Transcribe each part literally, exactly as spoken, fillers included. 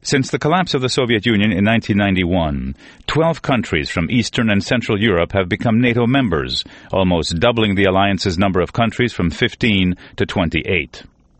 Since the collapse of the Soviet Union in nineteen ninety-one, twelve countries from Eastern and Central Europe have become NATO members, almost doubling the alliance's number of countries from fifteen to twenty-eight.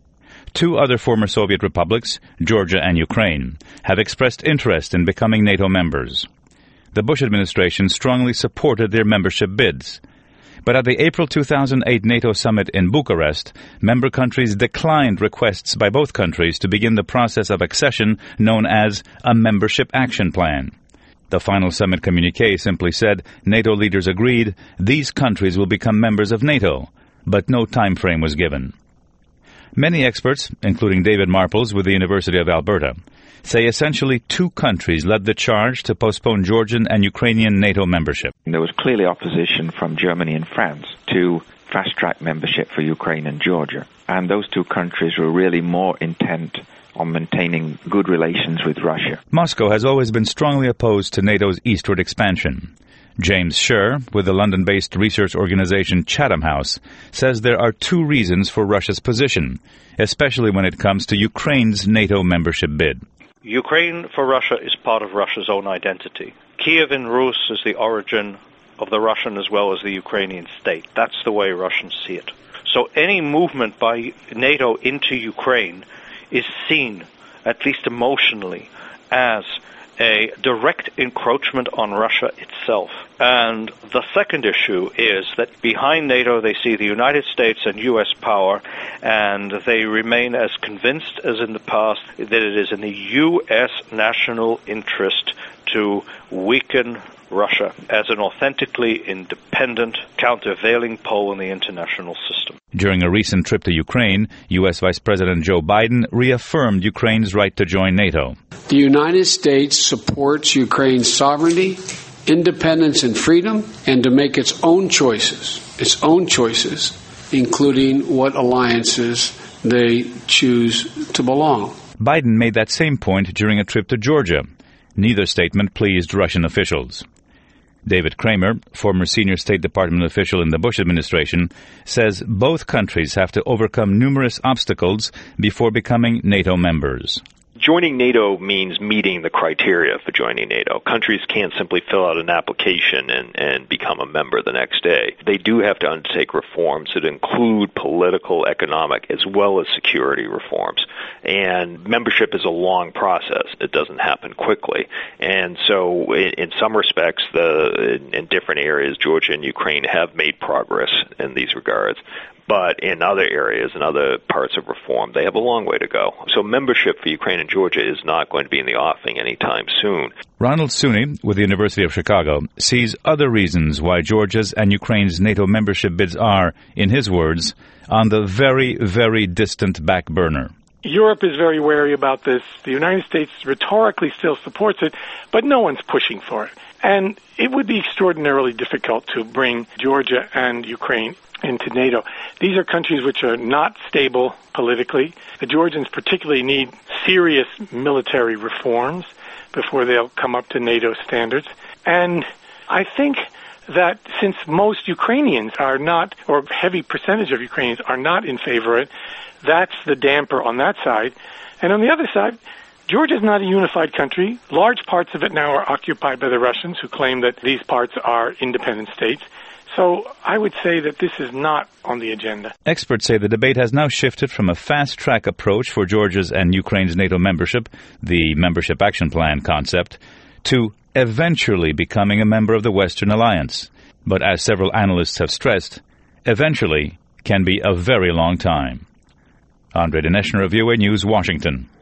Two other former Soviet republics, Georgia and Ukraine, have expressed interest in becoming NATO members. The Bush administration strongly supported their membership bids. But at the April two thousand eight NATO summit in Bucharest, member countries declined requests by both countries to begin the process of accession known as a Membership Action Plan. The final summit communiqué simply said NATO leaders agreed these countries will become members of NATO, but no time frame was given. Many experts, including David Marples with the University of Alberta, say essentially two countries led the charge to postpone Georgian and Ukrainian NATO membership. There was clearly opposition from Germany and France to fast-track membership for Ukraine and Georgia. And those two countries were really more intent on maintaining good relations with Russia. Moscow has always been strongly opposed to NATO's eastward expansion. James Scher, with the London-based research organization Chatham House, says there are two reasons for Russia's position, especially when it comes to Ukraine's NATO membership bid. Ukraine for Russia is part of Russia's own identity. Kiev in Rus is the origin of the Russian as well as the Ukrainian state. That's the way Russians see it. So any movement by NATO into Ukraine is seen, at least emotionally, as a direct encroachment on Russia itself. And the second issue is that behind NATO they see the United States and U S power, and they remain as convinced as in the past that it is in the U S national interest to weaken Russia as an authentically independent, countervailing pole in the international system. During a recent trip to Ukraine, U S Vice President Joe Biden reaffirmed Ukraine's right to join NATO. The United States supports Ukraine's sovereignty, independence, and freedom, and to make its own choices, its own choices, including what alliances they choose to belong. Biden made that same point during a trip to Georgia. Neither statement pleased Russian officials. David Kramer, former senior State Department official in the Bush administration, says both countries have to overcome numerous obstacles before becoming NATO members. Joining NATO means meeting the criteria for joining NATO. Countries can't simply fill out an application and, and become a member the next day. They do have to undertake reforms that include political, economic, as well as security reforms. And membership is a long process. It doesn't happen quickly. And so in, in some respects, the, in, in different areas, Georgia and Ukraine have made progress in these regards. But in other areas and other parts of reform, they have a long way to go. So membership for Ukraine and Georgia is not going to be in the offing anytime soon. Ronald Suney, with the University of Chicago, sees other reasons why Georgia's and Ukraine's NATO membership bids are, in his words, on the very, very distant back burner. Europe is very wary about this. The United States rhetorically still supports it, but no one's pushing for it. And it would be extraordinarily difficult to bring Georgia and Ukraine into NATO. These are countries which are not stable politically. The Georgians particularly need serious military reforms before they'll come up to NATO standards. And I think that since most Ukrainians are not, or a heavy percentage of Ukrainians are not in favor of it, that's the damper on that side. And on the other side, Georgia is not a unified country. Large parts of it now are occupied by the Russians, who claim that these parts are independent states. So I would say that this is not on the agenda. Experts say the debate has now shifted from a fast-track approach for Georgia's and Ukraine's NATO membership, the Membership Action Plan concept, to eventually becoming a member of the Western Alliance. But as several analysts have stressed, eventually can be a very long time. Andre Dinesh, V O A News, Washington.